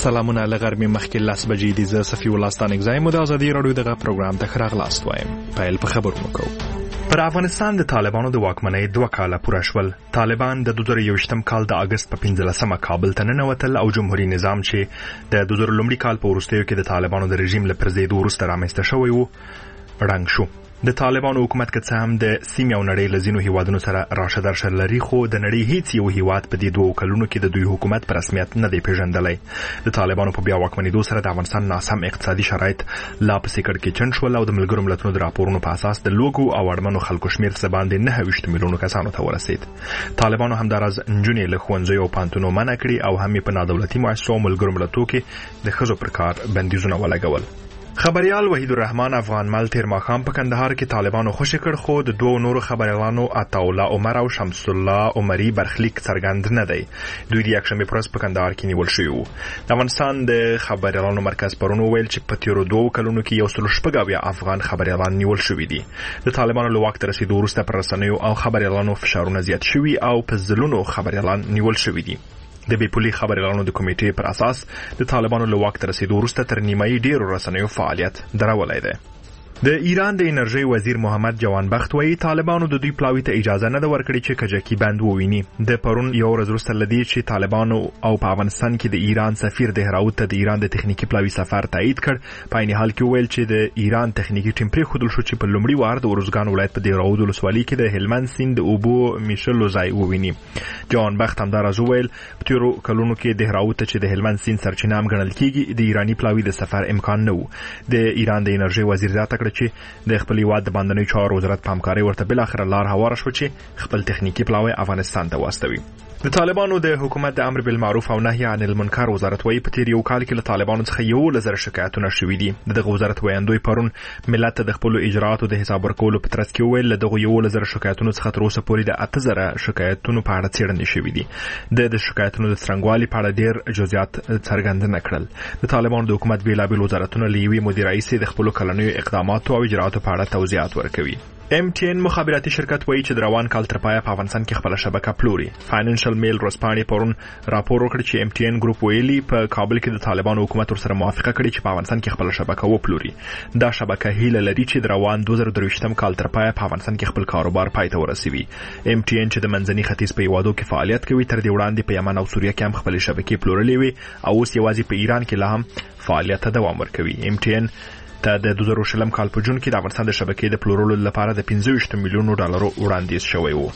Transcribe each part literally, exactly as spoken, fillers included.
سلامونه لغرمې مخکې لاس بجې دي. زه صفي الله ستانکزی مو د ازادي راډیو دغه پروګرام ته ښه راغلاست وایم. پیل په خبرونو کوو. پر افغانستان د طالبانو د واکمنۍ دوه کاله پوره شول. طالبان د دوه زره یوویشتم کال د اگست په پنځلسمه کابل ته ننوتل او جمهوریت نظام چې د دوه زره لومړي کال په وروستیو کې د طالبانو د رژیم له پرځېدو وروسته رامنځته شوی و ړنګ شو. د طالبانو حکومت که څه هم د سیمې او نړۍ له ځینو هیوادونو سره راشه درشه لري، خو د نړۍ هیڅ یو هیواد په دې دوو کلونو کې د دوی حکومت په رسمیت نه دی پیژندلی. د طالبانو په بیا واکمنېدو سره د افغانستان ناسم اقتصادي شرایط لا پسې کړکېچن شول او د ملګرو ملتونو د راپورونو په اساس د لوږو او اړمنو خلکو شمېر څه باندې نهه ویشت میلیونو کسانو ته ورسېد. طالبانو همداراز نجونې له ښوونځیو او پوهنتونو منع کړي او هم یې په نادولتي مؤسسو او ملګرو ملتونو کې د ښځو پر کار بندیزونه ولګول. خبريال وحید الرحمن افغان مل تیر ماښام په کندهار کې طالبانو خوشي کړ، خو د دوو نورو خبريالانو عطاالله عمر او شمس الله عمري برخلیک څرګند نه دی. دوی د یکشنبې پر ورځ په کندهار کې نیول شوي وو. د افغانستان د خبريالانو مرکز پرون وویل چې په تیرو دوو کلونو کې یو سل شپږ اویا افغان خبريالان نیول شوي دي. د طالبانو له واک ته رسېدو وروسته پر رسنیو او خبريالانو فشارونه زیات شوي او په ځلونو خبريالان نیول شوي دي. د بیپولي خبريالانو د کمیټې پر اساس د طالبانو له واک ته رسېدو وروسته تر نیمایي ډېرو رسنیو فعالیت درولی دی. د ایران د انرژۍ وزیر محمد جوانبخت وایي طالبانو د دوی پلاوي ته اجازه نه ده ورکړې چې کجکي بند وویني. د پرون یو ورځ وروسته له دې چې طالبانو او په افغانستان کې د ایران سفیر دهراوت ته د ایران د تخنیکي پلاوي سفر تایید کړ، په عین حال کې وویل چې د ایران تخنیکي ټیم پرېښودل شو چې په لومړي وار د ارزګان ولایت په دهراوت ولسوالۍ کې د هلمند سیند د اوبو میشلو ځای وویني. جوانبخت همداراز وویل په تېرو کلونو کې دهراوت ته چې د هلمند سیند سرچینه هم ګڼل کېږي د ایراني پلاوي د سفر امکان نه و. د ایران د انرژۍ وزیر زیاته چې د خپل هیواد د باندنیو چارو وزارت په همکارۍ ورته بالاخره لار هواره شوه چې خپل تخنیکي پلاوی افغانستان ته واستوي. د طالبانو د حکومت د امر بالمعروف او نهي عن المنکر وزارت وایي په تیر یو کال کې له طالبانو څخه یولس زره شکایتونه شوي دي. دغه وزارت ویاندوی پرون ملت ته د خپلو اجرااتو د حساب ورکولو په ترڅ کې وویل له دغو یولس زره شکایتونو څخه تر اوسه پورې د اته زره شکایتونو په اړه څېړنې شوي دي. د د شکایتونو د څرنګوالي په اړه ډېر جزئیات څرګند نه کړل. د طالبانو د حکومت بېلابېل وزارتونه له یوې مدیر رئیسې د خپلو کلنیو اقداماتو او اجرااتو په اړه توضیحات ورکوي. ام ټي ان مخابراتي شرکت وایي چې د روان کال تر پایه په افغانستان کې خپله شبکه پلوري. فاینانشل میل ورځپاڼې پرون راپور وکړ چې ام ټي ان ګروپ ویلي په کابل کې د طالبانو حکومت ورسره موافقه کړې چې په افغانستان کې خپله شبکه وپلوري. دا شبکه هیله لري چې د روان دوه زره درویشتم کال تر پایه په افغانستان کې خپل کاروبار پای ته ورسوي. ام ټي ان چې د منځني ختیځ په هیوادو کې فعالیت کوي تر دې وړاندې په یمن او سوریه کې هم خپلې شبکې پلورلې وې او اوس یوازې په ایران کې لا هم فعالیت ته دوام ورکوي. ام ټي ان ته د دوه زره شلم کال په جون کې د افغانستان د شبکې د پلورلو لپاره د پنځه ویشت میلیونو ډالرو وړاندیز شوی و.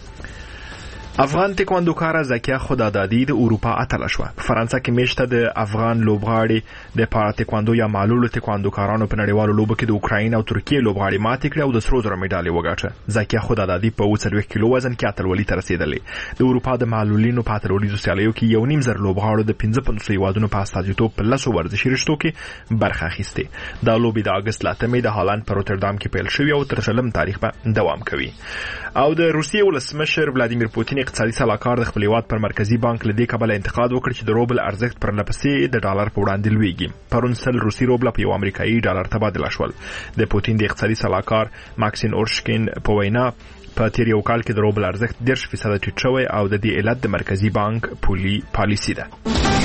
افغان تکواندوکاره زکیه خدادادي د اروپا اتله شوه. په فرانسه کې میشته د افغان لوبغاړي د پارا تکواندو یا معلولو تکواندوکارانو په نړیوالو لوبو کې د اوکراین او ترکیې لوبغاړي ماتې کړې او د سرو زرو میډالۍ وګاټه. زکیه خدادادي په اووه څلوېښت کیلو وزن کې اتلولي ته رسېدلې. د اروپا د معلولینو په اتلولیزو سیالیو کې یو نیم زر لوبغاړو د پنځه پنځوس هیوادونو په استازیتوب په لسو ورزشي رشتو کې برخه اخیستې. دا لوبې د اګست له اتمې د هالند په روتردام کې پیل شوې او تر شلم تاریخ به دوام کوي. او د روسیې ولسمشر ولادیمیر پوتین اقتصادي سلاکار د خپل هیواد پر مرکزی بانک له دې کبله انتقاد وکړ چې د روبل ارزښت پر لپسې د ډالر په وړاندې لویږي. پرون سل روسي روبله په یو امریکایي ډالر تبادله شول. د پوتین د اقتصادي سلاکار ماکسین اورشکین په وینا په تیر یو کال کې د روبل ارزښت دېرش فیصده ټیټ شوی او د دې علت د مرکزی بانک پولي پالیسي ده.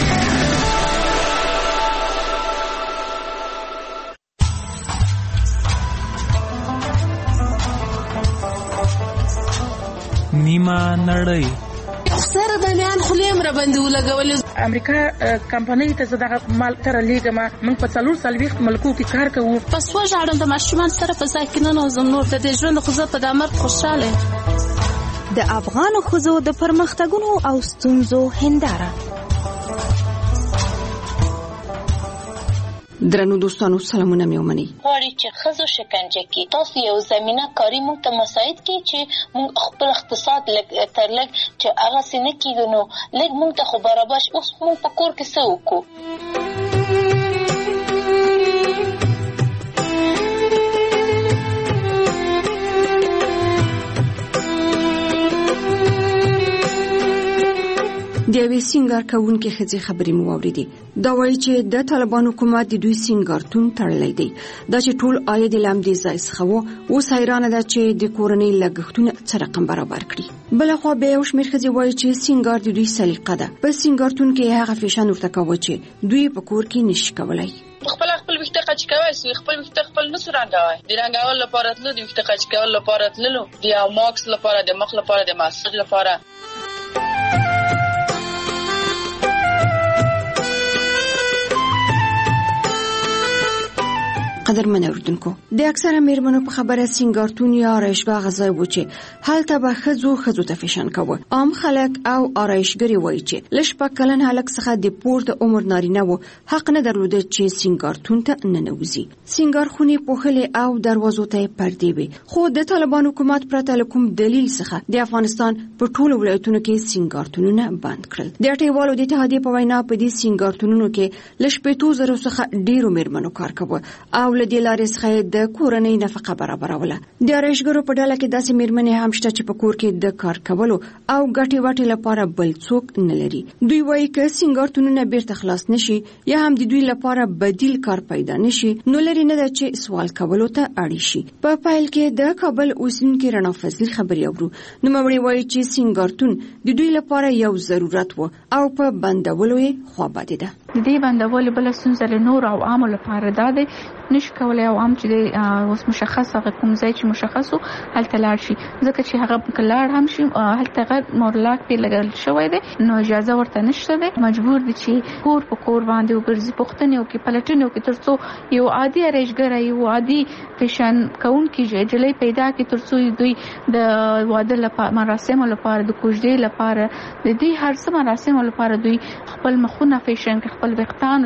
نیمه نړۍ سره د میان خلیم را باندې ولګولې. امریکا کمپنۍ ته زه دغه مال تر لیږم. موږ په څلور څلوېښت ملکو کې کار کوو. پس وژاړم د ماشومان سره په ځای کې ننوځم. نور د دې ژوند خو زه په دا مرګ خوشحاله یم. د افغانو ښځو د پرمختګونو او ستونزو هنداره. درنو دوستانو سلامونه مې ومنئ. غواړي چې ښځو شکنجه کې تاسو یو زمینه کاری موږ ته مساعد کړي چې موږ خپل اقتصاد لږ تر لږ چې هغه سینه کېږو نو لږ موږ ته خو برابر شي. اوس موږ په کور کې څه وکړو؟ د یوې سینګار کوونکې ښځې خبرې مو واورېدې. دا وایي چې د طالبان حکومت د دوی سینګارتون تړلی دی. دا چې ټول عاید یې له همدې ځای څخه و، اوس حیرانه ده چې د کورنۍ لګښتونه څه رقم برابر کړي. بلخوا بیا یو شمېر ښځې وایي چې سینګار د دوی سلیقه ده. په سینګارتون کې هغه فیشن ورته کوه چې دوی په کور کې نشي کولی. خپل خپل وخت قچ کوي سو خپل وخت خپل نسو رنګوي د رنګول لپاره تلو د وخت قچ کول لپاره تلو د ماکس لپاره د مخ لپاره د ماساج لپاره. قدرمن اوردونکو، د اکثره میرمنو په خبره سینګارتون یا آرایشګاه غځای و چې هلته به ښځو ښځو ته فیشن کوه. عام خلک او آرایشګرې وایي چې له شپږ کلن هلک څخه د پورته عمر نارینه و حق نه درلوده چې سینګارتون ته ننوځي. سینګار خونې پوښلې او دروازو ته یې پردې وې. خو د طالبان حکومت پرته له کوم دلیل څخه د افغانستان په ټولو ولایتونو کې سینګارتونونه بند کړل. د اټیوالو د اتحادیې په وینا په دې سینګارتونونو کې له شپېتو زرو څخه ډېرو میرمنو کار کوه او له دې لارې څخه د کورنۍ نفقه برابروله. د آرایشګرو په ډله کې داسې میرمنې هم شته چې په کور کې د کار کولو او ګټې وټې لپاره بل څوک نه لري. دوی وایي که سینګارتونونه بیرته خلاص نشي یا هم د دوی لپاره بدیل کار پیدا نشي، نو لري نه ده چې سوال کولو ته اړ شي. په پیل کې د کابل اوسیدونکي رڼا فضلي خبرې اورو. نوموړې وایي چې سینګارتون د دوی لپاره یو ضرورت و او په بندولو یې خوابدې ده. د دې بندولو بل ستونزه له نور او عامو لپاره ده د نشي کولای او عام چې اوس مشخص هغه کوم ځای چې مشخصو هلته لاړ شي، ځکه چې هغه کلاړ هم شي هلته غږ مورلاک پی لګل شوی دی، نو اجازه ورته نشته دی. مجبور دي چې کور په کور باندې وګرځي، پوښتنې وکړي، پلټنې وکړي، ترڅو یو عادي آرایشګر یو عادي فیشن کوونکی جلۍ پیدا کړي، ترڅو دوی د واده لپاره مراسمو لپاره د کوژدې لپاره د دې هر څه مراسمو لپاره دوی خپل مخونه فیشن خپل وختانو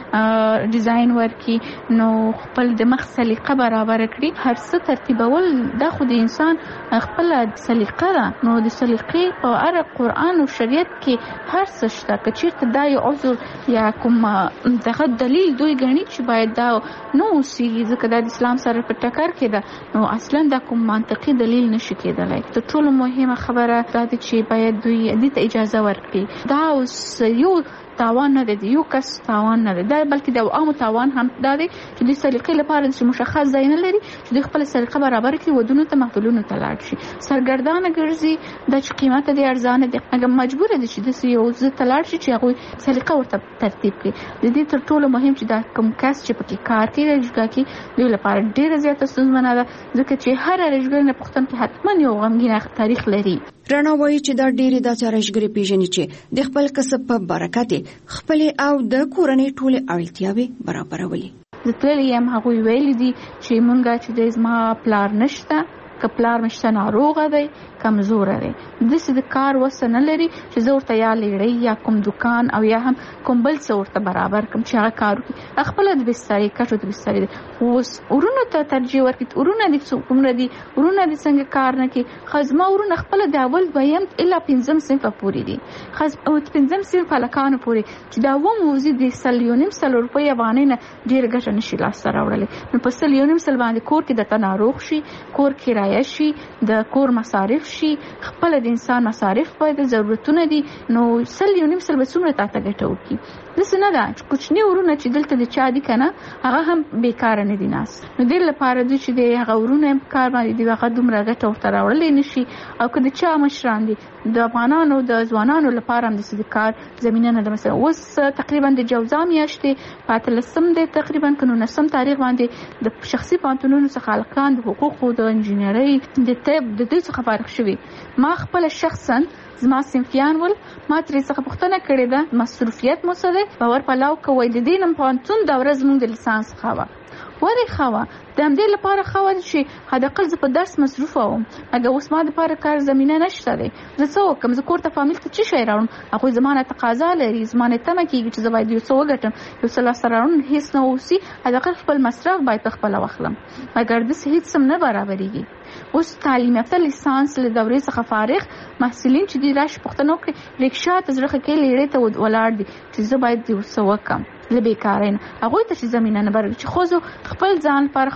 ته ډیزاین ورکي، نو خپل د مخ سلیقه برابر کړي. هر څه ترتیبول دا خو د انسان خپل سلیقه ده، نو د سلیقې په اړه قرآن او شریعت کې هر څه شته. که چیرته دا یو عذر یا کوم دغه دلیل دوی ګڼي چې باید دا نو اوسېږي ځکه دا د اسلام سره په ټکر کې ده، نو اصلا دا کوم منطقي دلیل نشي کېدلی. تر ټولو مهمه خبره دا ده چې باید دوی دې ته اجازه ورکړي. دا اوس یو تاوان نه دی، یو کس تاوان نه دی، دا بلکې د عامو تاوان هم دا دی چې د سلیقې لپاره چې مشخص ځای نه لري چې د خپل سلیقه برابر کړي، ودونو ته محفلونو ته لاړ شي، سرګردانه ګرځي، د چې قیمت دی ارزانه دی، هغه مجبور دي چې د یو ځای ته لاړ شي چې هغه سلیقه ورته ترتیب کړي. د دې تر ټولو مهم چې دا کوم کس چې پکې کار کوي رجګه کې دوی لپاره ډیره زیاته ستونزمنه ده، ځکه چې هر رجګر نه پوښتنه کې حتما یو غمګین تاریخ لري. رڼا وایي چې دا ډېرې داسې آرایشګرې پیژني چې د خپل کسب په برکت خپل او د کورنۍ ټولې اړتیاوې برابرولې. زه تللی یم، هغوی ویلي دي چې مونږ چې د زما پلار نشته، که پلار مشته ناروغه دی، کمزوره دی، داسې د کار وسه نه لري چې زه ورته یا لیړۍ یا کوم دکان او یا هم کوم بل څه ورته برابر کړم چې هغه کار وکړي. خپله د بسترې کټو د بسترې دی، اوس ورونو ته ترجیح ورکړي. ورونه دي څومره دي، ورونه دي څنګه کار نه کوي. ښه زما ورونه خپله د اول دویم الا پنځم صنفه پورې دي، ښه پنځم صنف هلکانو پورې چې دا اووه موضوع د سل یو نیم سل روپۍ افغانۍ نه ډېره ګټه نشي لاسته راوړلی. نو په سل یو نیم سل باندې کور کې درته ناروغ شي، کور کرایه شي، د کور مصارف شي، خپل د انسان مصارف باید ضرورتونه دي، نو سل یو نیم سل به څومره تا ته ګټه وکړي. داسې نه ده چې کوچني ورونه چې دلته د چا دي که نه هغه هم بیکاره نه دي ناست، نو دې لپاره دوی چې د هغه ورونه کار باندې دي هغه دومره ګټه ورته راوړلی نه شي. او که د چا مشران دي د افغانانو د ځوانانو لپاره هم داسې د کار زمینه نه ده. مثلا اوس تقریبا د جوزا میاشتې په اتلسم دی تقریبا که نولسم تاریخ باندې د شخصي پوهنتونونو څخه هلکان د حقوقو د انجینرۍ د طب د دوی څخه فارغ شوي. ما خپله شخصا زما صنفیان ول، ما ترې څخه پوښتنه کړې ده مصروفیت مو څه دی، باور پلاو کوئ. د دې نه پوهنتون دوره زموږ د لیسانس ښه وه، ولې ښه وه؟ د همدې لپاره ښه وه چې حداقل زه په درس مصروفه وم. اگه اوس ما دپاره کار زمینه نشته دی، زه څه وکړم؟ زه کور ته فامیل ته څه شی راوړم؟ هغوی زما نه تقاضا لري، زما نه تمه کېږي چې زه باید یو څه وګټم، یو څه لاسته راوړم، هېڅ نه اوسي، حداقل خپل مصرف باید په خپله واخلم، مګر داسې هېڅ هم نه برابرېږي. اوس تعلیم یافته لیسانس له دورې څخه فارغ محصلین چې دي راشي پوښتنه وکړي، رکشا ته زړه ښه کوي، لیړې ته ولاړ دي چې زه باید یو څه وکړم له بېکارۍ نه. هغوی ته چې زمینه نه برابرېږي چې ښځو خپل ځان لپاره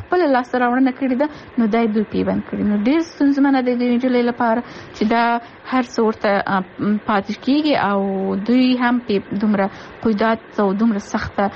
خپل لاس راوړنه کړې ده نو دای دوی پیوند کړي. نو ډېر ستونزمنه د دې نجلۍ لپاره چې دا هر څه ورته پاتې کېږي او دوی هم په دومره قیودات او دومره سخته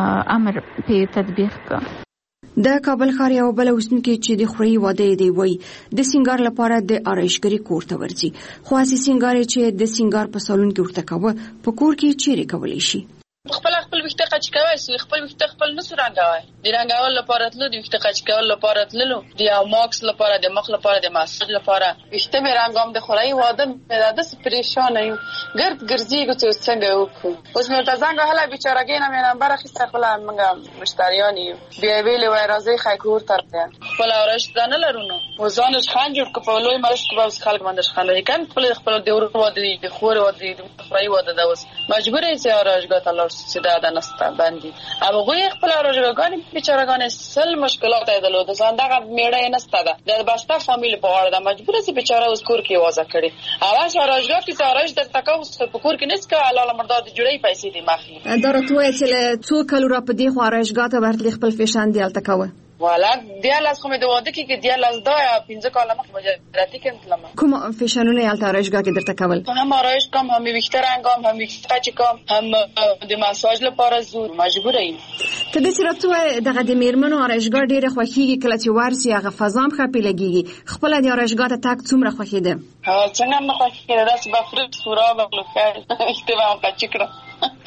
امر په تطبیق کړ. د کابل ښار یو بل اوسیدونکي چې د خوري واده دی وای د سینګار لپاره د آرایشګري کور ته ورځي، خو اسی سینګار چې د سینګار په سالون کې ورته کوي په کور کې چیرې کولی شي؟ خپل خپل وخت قچ کوي سو خپل وخت خپل نو رنګوي د رنګول لپاره تلو د وخت قچ کول لپاره تللو د ماکس لپاره د مخ لپاره د ماسج لپاره وخت مې رنګوم د خوري واده مې د پریشان یم ګرد ګرځي چې څنګه وکړو. اوس مې ته څنګه هله بیچارهګین مې نمبر اخیسته خپل موږ مشتریان یو بیا ویلې وای راځي خایکور ترته خپل اورش ځان لرونو وزانش خان جوړ کپو لوی مرش کباوس خلک مندش خان لري کم خپل خپل د ورو واده د خور واده د خوري واده د اوس مجبور یې چې اورشګه تلل سیده ده نستا باندې او غوی خپل راجګان بیچارهګان سل مشکلات ایدلو د ځان دغه میړه نستا ده د باستا فامیل په اړه د مجبور سي بیچاره اوس کور کې وازه کړي اواز راجګه کی سارج د تکاوس په کور کې نسکه علاوه مرداد جوړي پیسې دي ماخلي درته چې څو کلو را په دې خو راجګه ته ورتل خپل فیشن دی التکوه والا دیالاس کومه د واده کې کې دیالاس دا پنځه کاله مخ مجرتی کړم کوم فیشنونه یالته راجګه کې درته کول هم آرایش کوم هم ویکتر انګام هم ویکتر چې کوم هم د ماساژ لپاره زور مجبور یم ته د چرته دغه د میرمنو آرایشګه ډیره خوخیږي کله چې ورسي هغه فزام خپل لګيږي خپل د آرایشګه ته تک څومره خوخیده ها څنګه مخ خوخیده داس په فرت سورا بغلو خیر اشتباه وکړه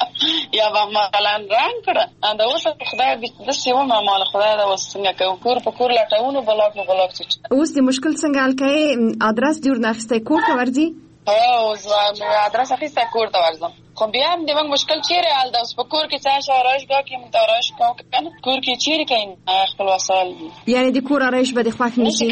یا با مثلا رنگ کړه انده اوس خدای د سیمه معاملې خدای دا وسنګ کو کور په کور لټاونو بلاک نه بلاک چې اوس د مشکل څنګه الکای ادرس جوړ ناخسته کور ته ورځي او زما ادرس اخیسته کور ته ورځم خو بیا هم د موږ مشکل چیرې حل ده اوس په کور کې څه شارایش دا کې متارایش کوم کنه کور کې چیرې کین خپل وسایل یعنی د کور آرایش به د خوښ نشي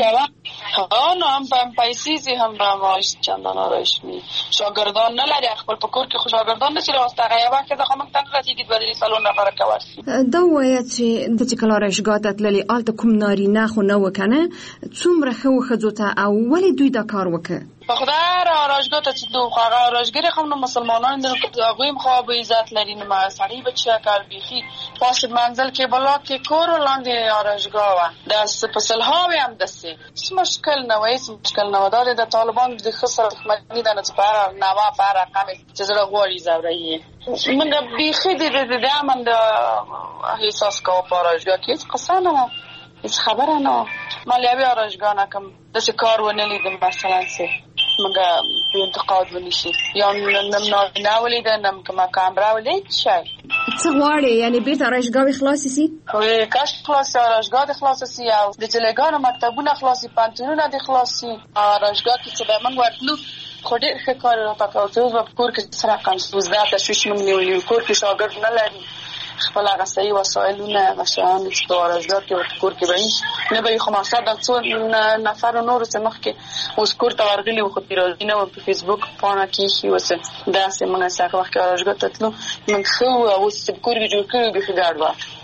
ها نو هم په پیسې هم به ماش چندان آرایش می شاګردان نه لري خپل په کور کې شاګردان نشي راوسته غیابه کې د خمن تن رسیدي د بدري سالون نه فرق کوي دا وایي چې د چې کله آرایش غاټه تللی آلته کوم ناری نه خو نه وکنه څومره خو خځوته او ولې دوی دا کار وکړي په خدای را راجګه ته چې دوه هغه راجګری خو نو مسلمانان د هغه خو به عزت لري نو ما سړی بچا کار بيخي پاس منزل کې بلاک کې کور لاندې راجګه و د سپسل هاوی هم دسي څه مشکل نه وای څه مشکل نه ودار د طالبان د خسر خدمتنی د نصبار نوا پر رقم چې زړه غوړي زوري موږ بيخي د د امن د احساس کو په راجګه کې قصانه هیڅ خبره نه مالیابي راجګانه کوم د څه کار ونه لیدم مثلا څه مګه په انتقاد ونشي یا نن نه ولیدنم کما کامرا ولید شي څه غواړي یعنی بیرته راجګاوي خلاص شي خو کاش خلاص راجګا خلاص شي او د جلګانو مکتبونه خلاصي پانتونونه د خلاصي راجګا کې چې به موږ ورتلو خو ډېر ښه کار راته کوي په کور کې سره کم سوزدا تشویش موږ نیولې کور کې شاګرد نه لري خپل هغه صحیح وسایلونه غشان استوارجدا کې کور کې وایي نه به خو ما ساده څو نفر نور څه مخ کې اوس کور ته ورغلي خو پیروزي نه په فیسبوک پاڼه کې شي وسه دا سه موږ سره وخت راجګا ته تلو موږ خو اوس په کور کې جوړ کړو به ګاډوا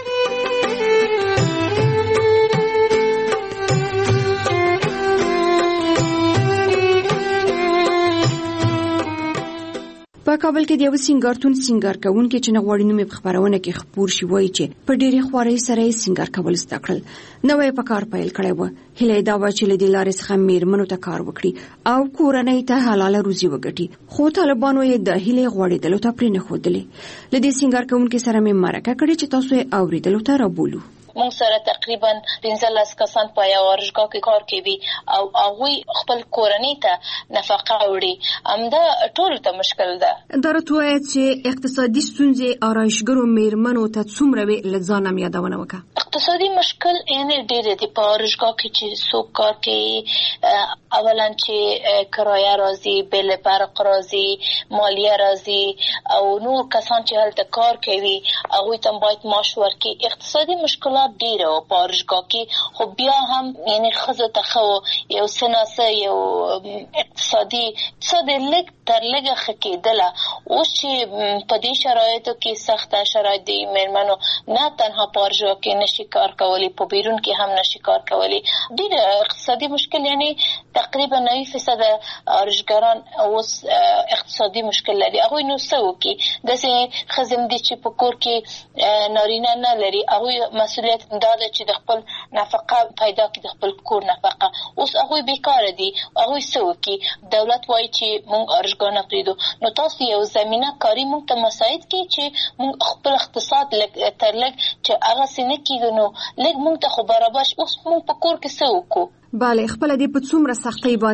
په کابل کې د یو سینګارتون سینګار کوونکي چې نغوړی نومې په خبرونه کې خبر شي وایي چې په ډېری خوارۍ سره سینګار کول زده کړل نوې په کار پیل کړی و هله دا و چې له دې لارې څخه میرمنو ته کار وکړي او کورنۍ ته حلاله روزي وګټي خو طالبانو یې د هله غوړېدلو ته پرې نه ښودلې له دې سینګار کوونکي سره مې مرکه کړې چې تاسو یې اوریدلو ته رابولو مونږ سره تقریبا پنځلس کسان په یو ورشګه کې کار کوي او هغه خپل کورنۍ ته نفقه وړي امدا ټول ته مشکل ده درته وایي چې اقتصادي ستونزې آرایشګرو میرمنو ته څومره وی لځانم یادونه وکړه اقتصادي مشکل یعنی ډېر دي په ورشګه کې چې څوک کار کوي اولا چې کرایه راځي بل برق راځي مالیه راځي او نور کسان چې هلته کار کوي هغه ته باید معاش ورکړي اقتصادي مشکلات ډیره او پارشګه کې خو بیا هم یعنی خزه ته خو یو سناسه یو اقتصادي څه د لیک تر لږه ښه کېدله. اوس چې په دې شرایطو کې سخته شرایط دي، مېرمنو نه تنها په ارژوا کې نشي کار کولی، په بیرون کې هم نشي کار کولی. ډېر اقتصادي مشکل، یعنی تقریبا نوي فیصد ارژګران اوس اقتصادي مشکل لري. هغوی نو څه وکړي؟ داسې ښځې دي چې په کور کې نارینه نه لري، هغوی مسؤلیت دا ده چې د خپل نفقه پیدا کړي، د خپل کور نفقه. اوس هغوی بیکاره دي، هغوی څه وکړي؟ دولت وایي چې موږ ارژګانه پرېږدو. نو تاسو یو زمینه کاري موږ ته مساعد کړي چې موږ خپل اقتصاد لږ تر لږ چې هغسې نه کېږو، نو لږ موږ ته خو برابر شي. اوس موږ په کور کې څه وکړو؟ بله، خپله دې په څومره سختۍ باندې